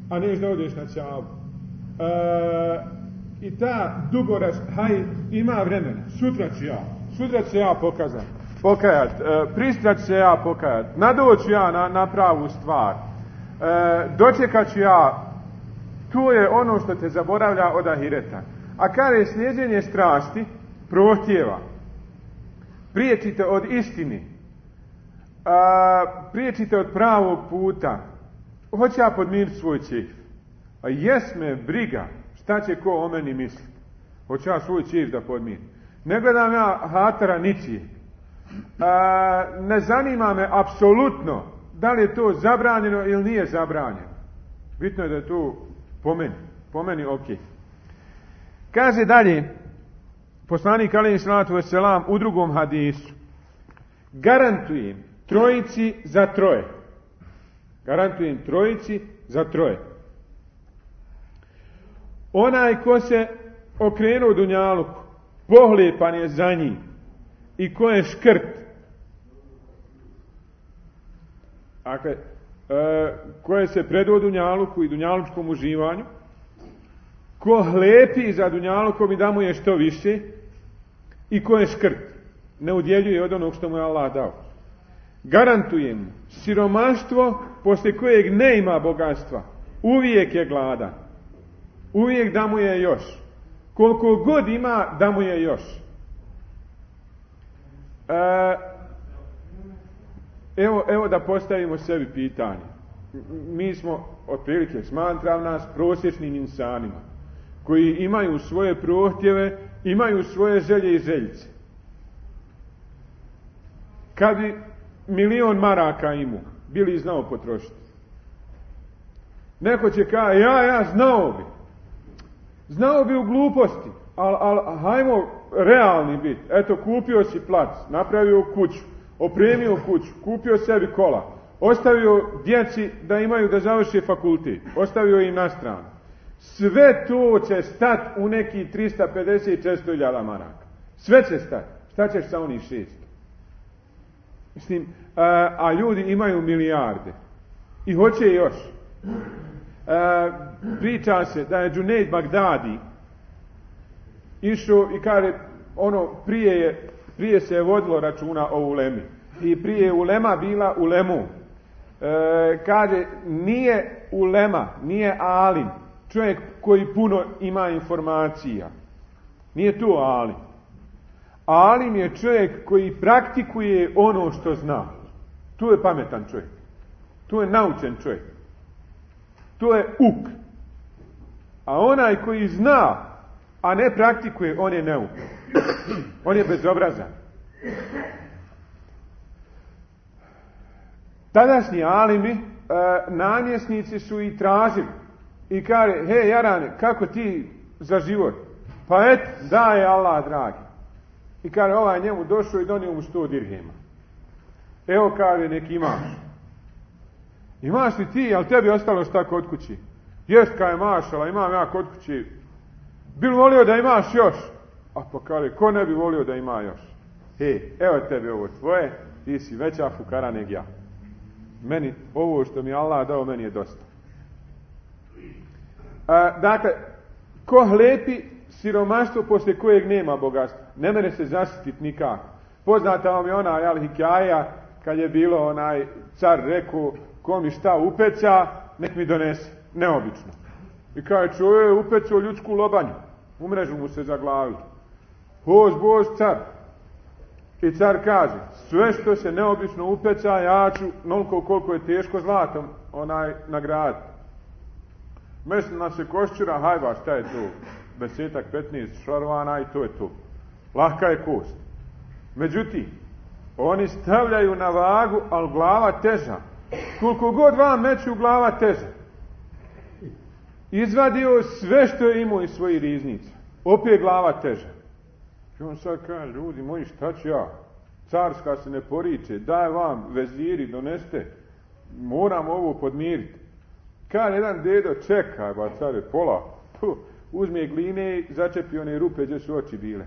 a neš da odeš na Čavu. I ta ima vremena. Sutra ću ja pokajat, pristrat ću se ja pokajat, nadoću ja na pravu stvar, dočekat ću ja. To je ono što te zaboravlja od ahireta. A kada je slijeđenje strasti, prohtjeva, priječite od istini, priječite od pravog puta, hoće ja podmiriti svoj čif. A jes me briga šta će ko o meni misli. Hoće ja svoj čif da podmirim. Ne gledam ja hatara ničije. Ne zanima me apsolutno da li je to zabranjeno ili nije zabranjeno. Bitno je da je to po meni ok. Kaže dalje poslanik alejhi selatu vesselam u drugom hadisu: garantujem trojici za troje. Garantujem trojici za troje. Onaj ko se okrenuo dunjaluku, pohlepan je za njim, i ko je škrt. Dakle, koje se predao dunjaluku i dunjalučkom uživanju, ko hlepi za dunjalukom i da mu je što više, i ko je škrt, ne udjeljuje od onog što mu je Allah dao. Garantujem, siromaštvo poslije kojeg ne ima bogatstva, uvijek je gladan, uvijek da mu je još, koliko god ima da mu je još. Evo da postavimo sebi pitanje. Mi smo, otprilike, smatram nas prosječnim insanima, koji imaju svoje prohtjeve, imaju svoje želje i željice. Kad bi 1.000.000 maraka imao, bili i znao potrošiti. Neko će kaže, ja znao bi u gluposti, ali hajmo realni biti. Eto, kupio si plac, napravio kuću, opremio kuću, kupio sebi kola, ostavio djeci da imaju da završe fakultet, ostavio im na stranu. Sve to će stati u neki 350-400.000 maraka. Sve će stati. Šta ćeš sa onih 600? Mislim, a ljudi imaju milijarde. I hoće još. Priča se da je Džunejd Bagdadi išao i kaže, prije se je vodilo računa o ulemi. I prije je ulema bila ulemu. Kaže, nije ulema, nije alim, čovjek koji puno ima informacija. Nije to alim. Alim je čovjek koji praktikuje ono što zna. Tu je pametan čovjek. Tu je naučen čovjek. To je uk. A onaj koji zna, a ne praktikuje, on je neuk. On je bezobrazan. Tadašnji alimi, namjesnici su i tražili. I kaže, hej jarane, kako ti za život? Pa daje Allah dragi. I kaže, ovaj njemu došao i donio mu 100 dirhema. Evo kaže, nek imaš. Imaš li ti, ali tebi ostalo šta kod kući? Jest kaže, mašala, imam ja kod kući. Bil volio da imaš još? A pa kaže, ko ne bi volio da ima još? Evo tebi ovo tvoje, ti si veća fukara nego ja. Meni, ovo što mi Allah dao, meni je dosta. Dakle, ko hlepi siromaštvo poslije kojeg nema bogatstva, ne mere se zaštititi nikako. Poznata vam je ona hikaja, kad je bilo onaj car rekao, ko mi šta upeca, nek mi donese. Neobično. I kaže, čovjek je upecao ljudsku lobanju. U mrežu mu se zaglavilo. Bož, car. I car kaže, sve što se neobično upeca, ja ću, nolko koliko je teško zlatom, nagraditi. Mesna se koščura, hajba, šta je to? 10-15 šarvana i to je to. Lahka je kost. Međutim, oni stavljaju na vagu, ali glava teža. Koliko god vam meću, glava teža. Izvadio sve što je imao iz svojih riznica. Opet glava teža. I on sad kaže, ljudi moji, šta ću ja? Carska se ne poriče, daj vam, veziri, doneste. Moram ovo podmiriti. Kaže jedan dedo, čekaj, ba care, pola. Uzme gline i začepi one rupe gdje su oči bile.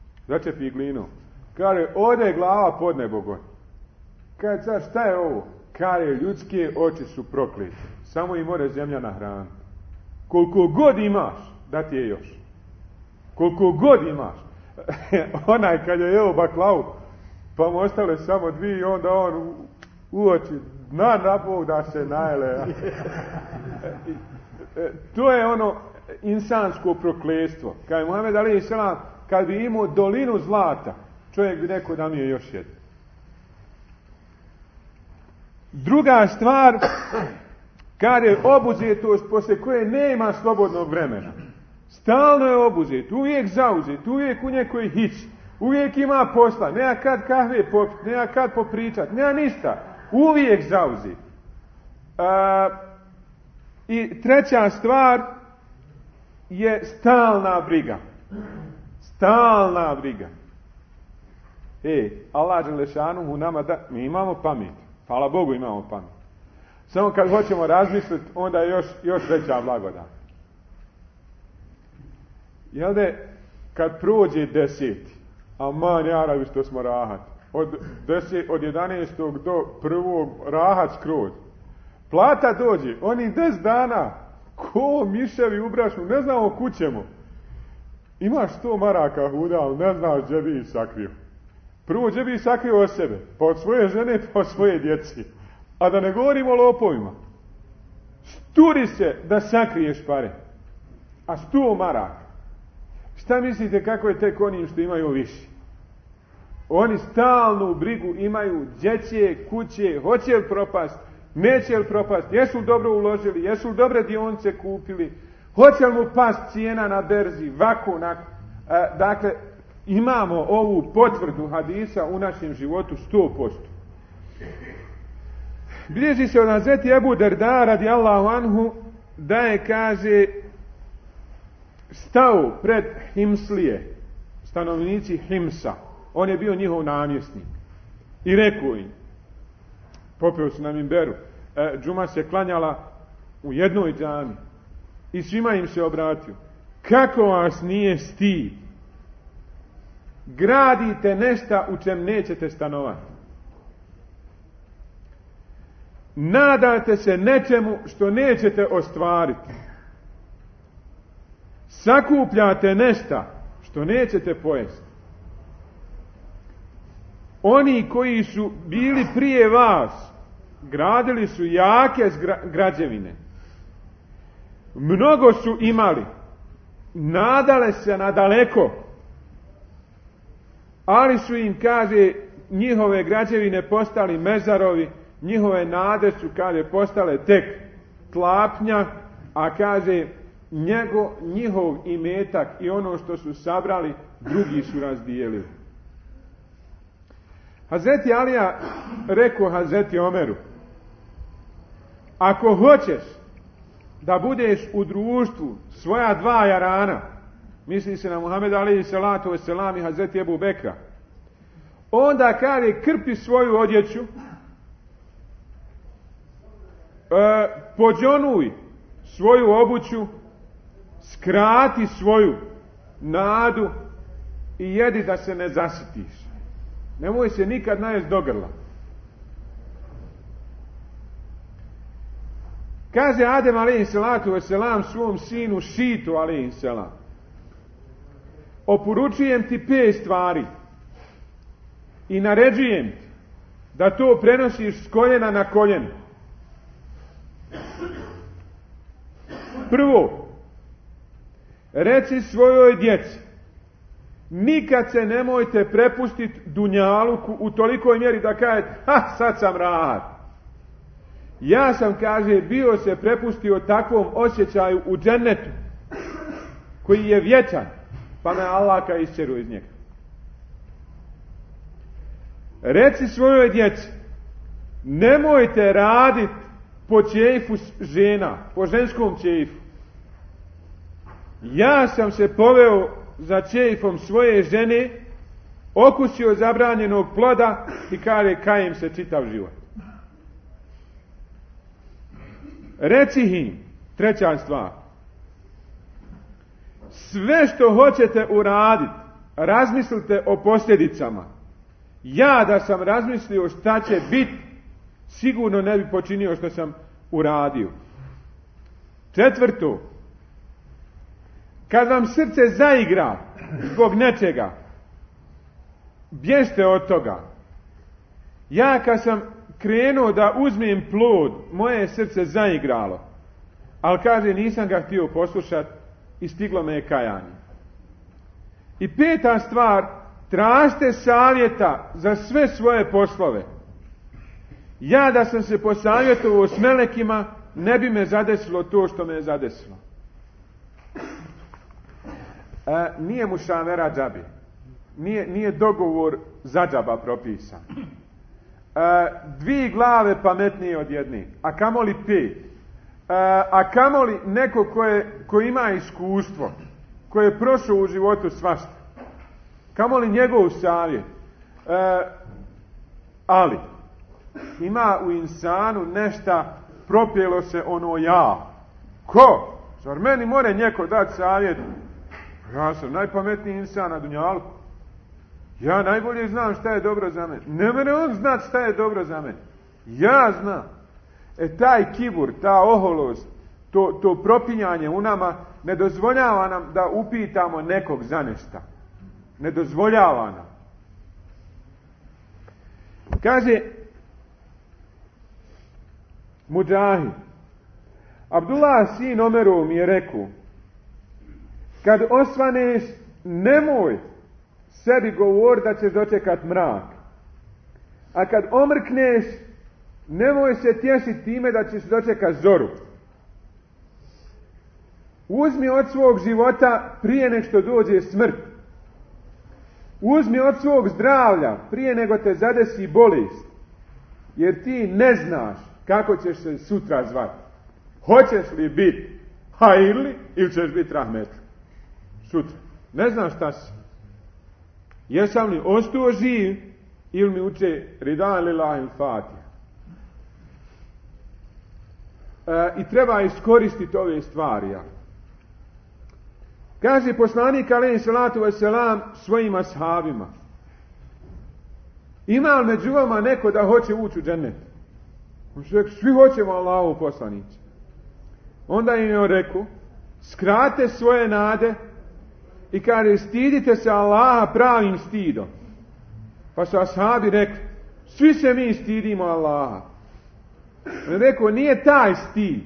Začepi glinu. Kaže, ode glava pod nebo goj. Kaže car, šta je ovo? Kaže, ljudske oči su proklete. Samo im more zemlja nahraniti. Koliko god imaš, da ti je još. Koliko god imaš. Onaj kad je jeo baklavu, pa mu ostale samo dvije, onda on u oči napao da se najele. To je ono insansko prokletstvo. Kad je Muhammed alejhi selam, kad bi imao dolinu zlata, čovjek bi rekao da mi je još jedno. Druga stvar, kad je obuzetost poslije koje nema slobodnog vremena. Stalno je obuzet, uvijek zauzet, uvijek u nekoj hići, uvijek ima posla, nema kad kahve popit, nema kad popričat, nema ništa, uvijek zauzet. I treća stvar je stalna briga. Stalna briga. Allah dželešanuhu nama da, mi imamo pamet. Hvala Bogu imamo pamet. Samo kad hoćemo razmisliti, onda je još veća blagodat. Jel da kad prođe 10. Aman jaravi što smo rahat. Od 11. do 1. rahat skroz. Plata dođe, onih 10 dana, ko miševi u brašnu, ne znamo kućemo. Imaš 100 maraka huda, ali ne znaš gdje bi ih sakrio. Prvo gdje bi ih sakrio od sebe, pa od svoje žene, pa od svoje djeci. A da ne govorimo o lopovima. Sturi se da sakriješ pare. A 100 maraka. Šta mislite kako je tek onim što imaju više? Oni stalnu brigu imaju, djece, kuće, hoće li propast, neće li propast, jesu li dobro uložili, jesu li dobre dionice kupili, hoće li mu past cijena na berzi, ovako, onako. Dakle, imamo ovu potvrdu hadisa u našem životu 100%. Bilježi se od Hazreti Ebu Derda radijallahu anhu da je, kaže, stao pred Himslije, stanovnici Himsa. On je bio njihov namjesnik. I rekao im, popeo se na minberu, džuma se klanjala u jednoj džami i svima im se obratio. Kako vas nije stid? Gradite nešto u čem nećete stanovati. Nadate se nečemu što nećete ostvariti. Sakupljate nešto što nećete pojesti. Oni koji su bili prije vas, gradili su jake građevine. Mnogo su imali. Nadale se na daleko. Ali su im, kaže, njihove građevine postali mezarovi, njihove nade su, kaže, postale tek tlapnja, a kaže, njihov imetak i ono što su sabrali, drugi su razdijelili. Hazreti Alija rekao Hazreti Omeru, ako hoćeš da budeš u društvu svoja dva jarana, misli se na Muhammed alejhi salatu vesselam i Hazreti Ebu Bekra, onda kaže, krpi svoju odjeću, pođonuj svoju obuću, skrati svoju nadu i jedi da se ne zasitiš. Nemoj se nikad najest do grla. Kaže Adem alejhi salatu vesselam svom sinu Šitu alejhi selam, oporučujem ti 5 stvari i naređujem ti da to prenosiš s koljena na koljeno. Prvo, reci svojoj djeci, nikad se nemojte prepustiti dunjaluku u tolikoj mjeri da kažete, sad sam rahat. Ja sam, kaže, bio se prepustio takvom osjećaju u džennetu, koji je vječan, pa me Allah isčeru iz njega. Reci svojoj djeci, nemojte raditi po ćefu žena, po ženskom ćefu. Ja sam se poveo za ćefom svoje žene, okusio zabranjenog ploda i kaže, kajem se čitav život. Reci im, treća stvar, sve što hoćete uraditi, razmislite o posljedicama. Ja da sam razmislio šta će biti, sigurno ne bi počinio što sam uradio. 4. Kad vam srce zaigra zbog nečega, bježte od toga. Ja kad sam krenuo da uzmem plod, moje srce zaigralo. Ali kaže, nisam ga htio poslušati i stiglo me je kajanje. I 5. stvar, tražite savjeta za sve svoje poslove. Ja da sam se posavjetovao s melekima, ne bi me zadesilo to što me je zadesilo. Nije mušavera džabi. Nije dogovor za džaba propisan. 2 glave pametnije od jedne, a kamoli 5. A kamoli neko ko ima iskustvo, koji je prošao u životu svašta. Kamoli njegov savjet. Ali ima u insanu nešta, propjelo se ono ja. Ko? Zar meni more njeko dati savjet? Ja sam najpametniji insan na dunjalku. Ja najbolje znam šta je dobro za mene. Ne mene on znat šta je dobro za mene. Ja znam. Taj kibur, ta oholost, to propinjanje u nama ne dozvoljava nam da upitamo nekog za nešta. Ne dozvoljava nam. Kaže Mudžahid, Abdullah sin Omerov mi je rekao, kad osvaneš, nemoj sebi govor da ćeš dočekat mrak. A kad omrkneš, nemoj se tješiti time da ćeš dočekat zoru. Uzmi od svog života prije nego što dođe smrt. Uzmi od svog zdravlja prije nego te zadesi bolest. Jer ti ne znaš kako ćeš se sutra zvati. Hoćeš li biti hajirli ili ćeš biti rahmetli? Sutra. Ne znaš šta si. Jesam li ostao živ ili mi uče ridan lillahi l-Fatiha. I treba iskoristiti ove stvari. Ja. Kaže poslanik alejhi salatu vesselam svojim ashabima, ima li među vama neko da hoće ući u džennet? Svi hoćemo Allahu poslanici. Onda im je rekao, skrate svoje nade i kaže, stidite se Allaha pravim stidom. Pa su ashabi rekli, svi se mi stidimo Allaha. On je rekao, nije taj stid,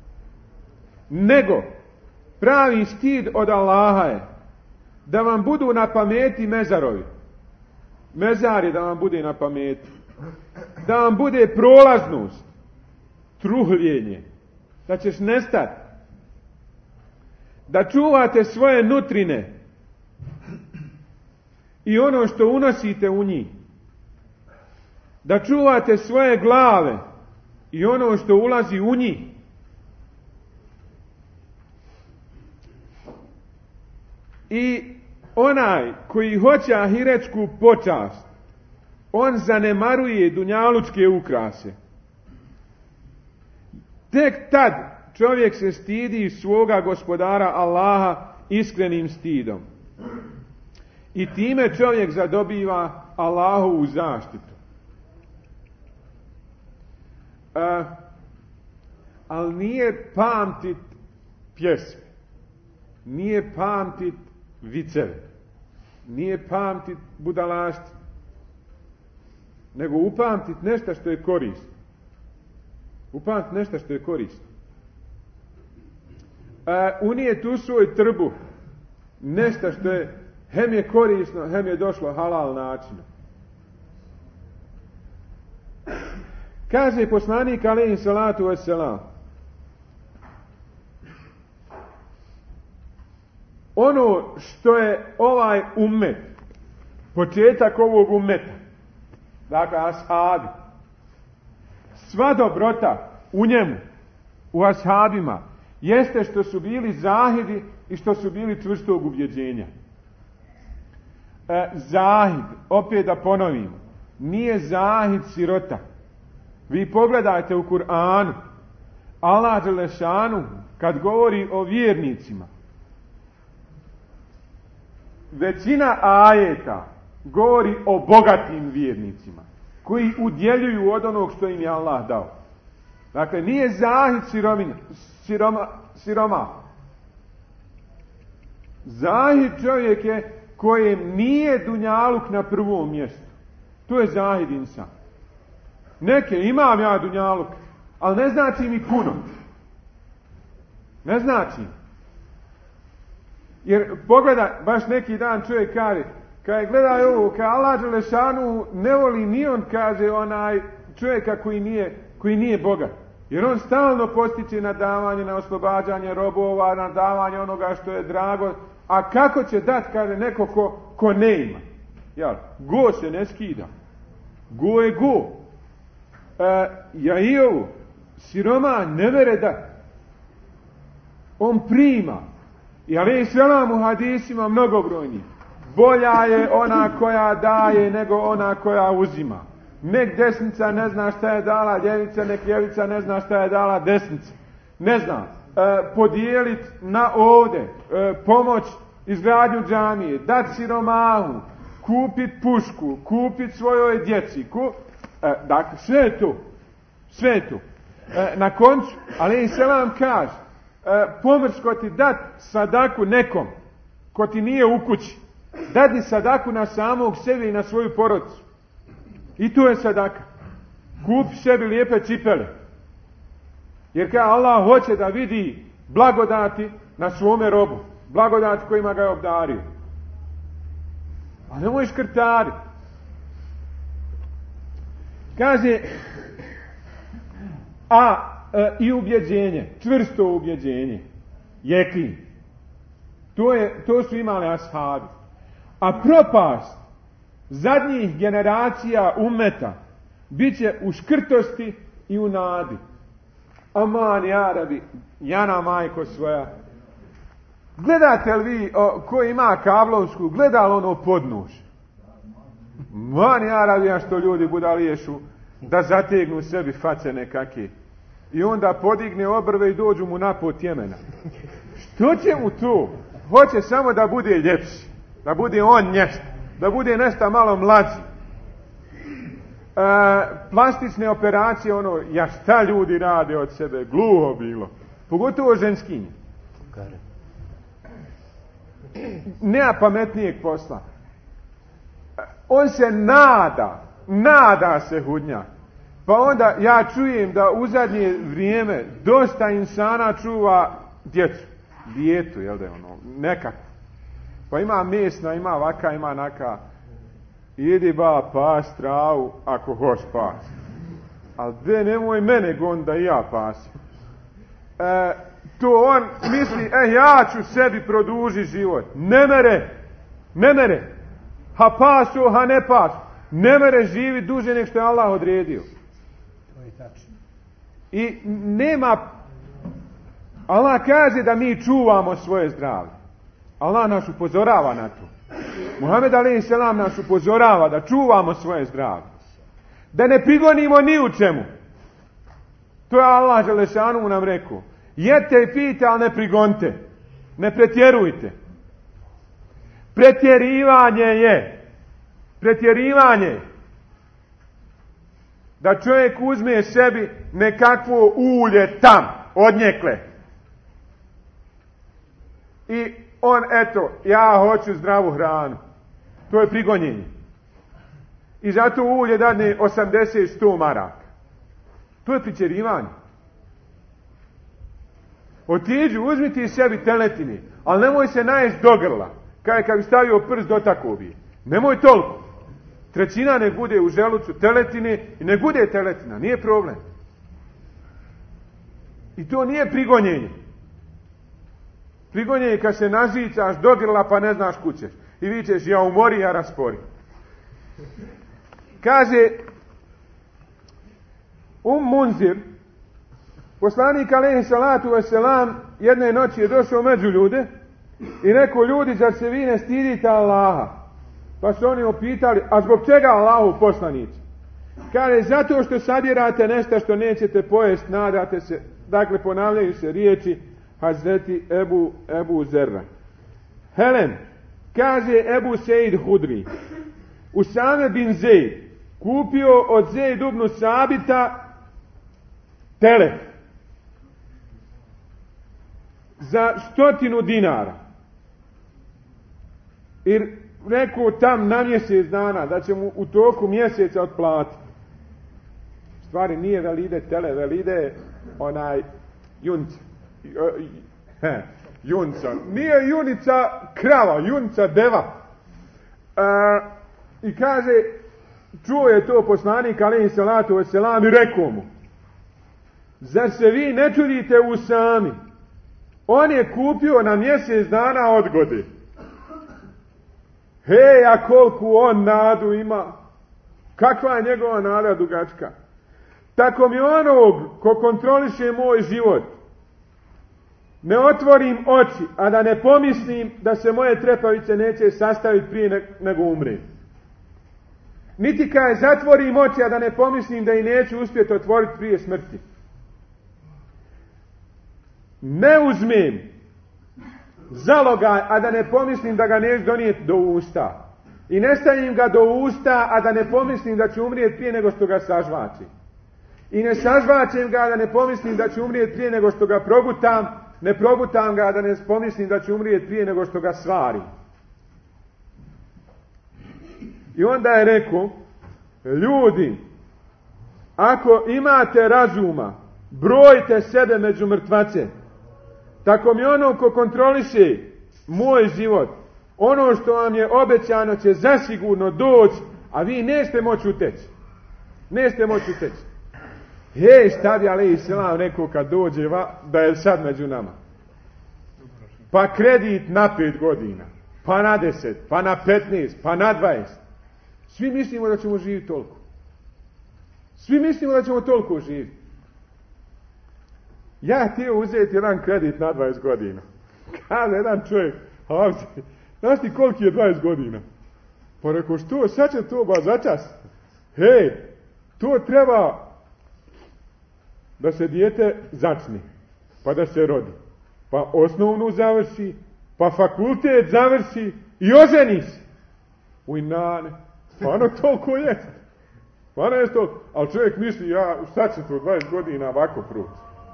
nego pravi stid od Allaha je da vam budu na pameti mezarovi. Mezar je da vam bude na pameti. Da vam bude prolaznost, truhljenje, da ćeš nestati. Da čuvate svoje nutrine i ono što unosite u njih. Da čuvate svoje glave i ono što ulazi u njih. I onaj koji hoće ahiretsku počast, on zanemaruje dunjalučke ukrase. Tek tad čovjek se stidi svoga gospodara Allaha iskrenim stidom. I time čovjek zadobiva Allahovu zaštitu. Ali nije pamtit pjesme, nije pamtit viceve, nije pamtit budalaštvo, nego upamtit nešto što je korisno. Upamtit nešto što je korisno. Unijet u svoj trbuh nešto što je hem je korisno, hem je došlo halal načinom. Kaže poslanik alejhi salatu vesselam, ono što je ovaj ummet, početak ovog ummeta, dakle ashabi, sva dobrota u njemu, u ashabima, jeste što su bili zahidi i što su bili čvrstog ubjeđenja. Zahid, opet da ponovim, nije zahid sirota. Vi pogledajte u Kur'anu, Allah dželešanu kad govori o vjernicima, većina ajeta govori o bogatim vjernicima. koji udjeljuju od onog što im je Allah dao. Dakle, nije zahid siroma. Zahid čovjek je kojem nije dunjaluk na prvom mjestu. To je zahid insan. Neke imam ja dunjaluk, ali ne znači mi puno. Ne znači. Jer pogledaj, baš neki dan čovjek kaže, kad gledaj ovo, kad Allah dželešanu ne voli ni on, kaže onaj čovjeka koji nije bogat. Jer on stalno postiče na davanje, na oslobađanje robova, na davanje onoga što je drago. A kako će dat, kaže neko ko ne ima? Jel? Go se ne skida. Go je go. Ja i ovo, siroma ne vere dat. On prima. I alejhi selam u hadisima mnogobrojni. Bolja je ona koja daje nego ona koja uzima. Nek desnica ne zna šta je dala ljevica, nek ljevica ne zna šta je dala desnica. Ne zna. Podijeliti na ovde, pomoć izgradnju džamije, dati siromahu, kupiti pušku, kupiti svojoj djeci. Dakle, sve je to. Sve je to. Na koncu, alejhi selam kaže, pomoć ko ti dat sadaku nekom, ko ti nije u kući, dati sadaku na samog sebe i na svoju porodicu. I to je sadaka. Kupi sebi lijepe cipele. Jer kada Allah hoće da vidi blagodati na svome robu, blagodati kojima ga je obdario. A nemoj škrtariti. Kaže, i ubjeđenje, čvrsto ubjeđenje, jekin. To su imali ashabi. A propast zadnjih generacija ummeta bit će u škrtosti i u nadi. Aman, ja rabi, jana majko svoja. Gledate li vi, ko ima kablovsku, gleda li ono podnož? Man, ja rabi, što ljudi budaliješu da zategnu sebi face nekakve. I onda podigne obrve i dođu mu na pot Jemena. Što će mu to? Hoće samo da bude ljepši. Da bude on nešto. Da bude nešto malo mlađi. Plastične operacije, ja šta ljudi rade od sebe? Gluho bilo. Pogotovo ženskinje. Nema pametnijeg posla. On se nada se hudnjak. Pa onda ja čujem da u zadnje vrijeme dosta insana čuva dijetu, jel da je nekako. Pa ima mesna, ima vaka, ima naka. Idi ba pas travu ako hoš pas. Ali nemoj mene gon da i ja pasim. To on misli, ja ću sebi produžiti život. Ne mere. Ha pasu, ha ne pasu. Ne mere živi duže nek što je Allah odredio. I nema, Allah kaže da mi čuvamo svoje zdravlje. Allah nas upozorava na to. Muhammed alejhi selam nas upozorava da čuvamo svoje zdravlje. Da ne prigonimo ni u čemu. To je Allah dželešanu nam rekao. Jete i pijte, ali ne prigonte. Ne pretjerujte. Pretjerivanje da čovjek uzme sebi nekakvo ulje tam, odnjekle. I on, ja hoću zdravu hranu. To je prigonjenje. I zato ulje dadne 80-100 maraka. To je pretjerivanje. Otiđi, uzmi ti sebi teletine, ali nemoj se najest do grla. Kad bi stavio prst dotakao bi. Nemoj toliko. Trećina nek bude u želucu teletine i nek bude teletina, nije problem. I to nije prigonjenje. Prigonjenje kad se nažicaš do grla pa ne znaš kućeš. I vičeš, ja umori, ja raspori. Kaže Munzir, poslanik alejhi salatu vesselam, jedne noći je došao među ljude i rekao, ljudi, zar se vi ne stidite Allaha? Pa su oni opitali, a zbog čega Allahu poslanici? Kaže, zato što sabirate nešto što nećete pojest, nadate se. Dakle, ponavljaju se riječi Hazreti Ebu Zerra. Helen, kaže Ebu Seid Hudri, Usame bin Zeid, kupio od Zeid ibn Sabita tele za 100 dinara. I rekao tam na mjesec dana da će mu u toku mjeseca otplatiti. Stvari nije velide tele, velide onaj junca. Junca. Nije junica krava, junca deva. I kaže, čuo je to poslanik alejhi salatu vesselam i rekao mu: zar se vi ne čudite u sami? On je kupio na mjesec dana odgode. Hej, a koliko on nadu ima? Kakva je njegova nada dugačka? Tako mi onog ko kontroliše moj život, ne otvorim oči, a da ne pomislim da se moje trepavice neće sastaviti prije nego umrem. Niti kaj zatvorim oči, a da ne pomislim da i neću uspjeti otvoriti prije smrti. Ne uzmem zalogaj, a da ne pomislim da ga neću donijeti do usta. I ne stavim ga do usta, a da ne pomislim da ću umrijeti prije nego što ga sažvačim. I ne sažvačem ga, a da ne pomislim da ću umrijeti prije nego što ga progutam. Ne progutam ga, a da ne pomislim da ću umrijeti prije nego što ga svarim. I onda je rekao: ljudi, ako imate razuma, brojite sebe među mrtvace. Tako mi ono ko kontroliše moj život, ono što vam je obećano će zasigurno doći, a vi nećete moći uteći. Nećete moći uteći. Hej, šta bi alejhi selam rekao kad dođe da je sad među nama? Pa kredit na 5 godina, pa na 10, pa na 15, pa na 20. Svi mislimo da ćemo živjeti toliko. Svi mislimo da ćemo toliko živjeti. Ja htio uzeti jedan kredit na 20 godina. Kaže jedan čovjek: znaš ti koliki je 20 godina? Pa rekao: što, sad će to ba začas? Hej, to treba da se dijete začne, pa da se rodi, pa osnovnu završi, pa fakultet završi i oženi se. Ujnane, stvarno toliko jest. Stvarno jest toliko. Ali čovjek misli: ja, šta će to 20 godina ovako proći?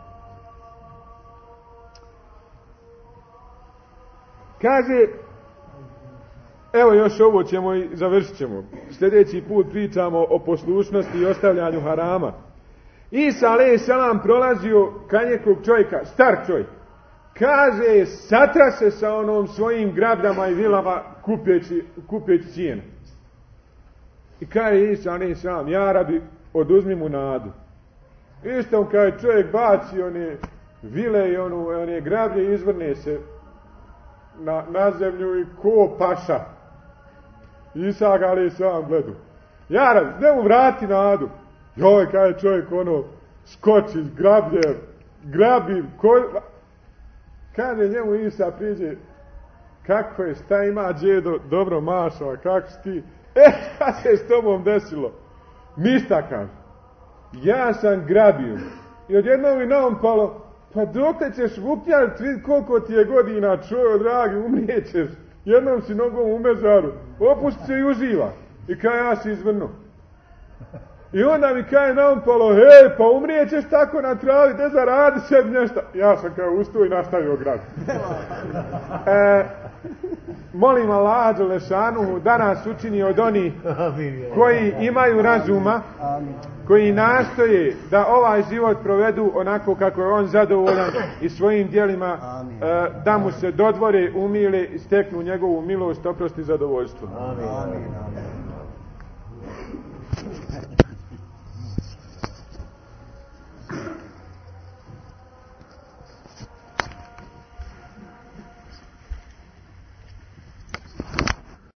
Kaže, evo još ovo ćemo i završit ćemo. Sljedeći put pričamo o poslušnosti i ostavljanju harama. Isa alejhi selam prolazio kraj nekog čovjeka, star čovjek. Kaže, satrase sa onom svojim grabljama i vilama kupeći cijenu. I kaže Isa alejhi selam: ja rabi, oduzmi mu nadu. Isto kaže, čovjek baci one vile i one grablje i izvrne se na zemlju i ko paša. Isa alejhi selam gledu: ja rabi, ne mu vrati nadu. Joj, kaže čovjek, skoči, grabi, kaže njemu Isa priđe: kako je, šta ima džedo, dobro mašava, kako si ti? Šta se s tobom desilo? Ništa, kaže. Ja sam grabio. I odjednom mi naompalo: pa dokle ćeš vupnjati, vidi koliko ti je godina, čojo dragi, umrijećeš. Jednom si nogom u mezaru, opusti se i uživa. I kaže, ja si izvrnuo. I onda mi kaže naompalo: hej, pa umrijećeš tako na travi, de zaradi sebi nešto. Ja sam kao ustao i nastavio grad. Molim Allaha dželešanuhu da nas učini od onih koji imaju razuma, koji nastoje da ovaj život provedu onako kako je on zadovoljan i svojim djelima da mu se dodvore, umile i steknu njegovu milost, oprost i zadovoljstvo. Amin.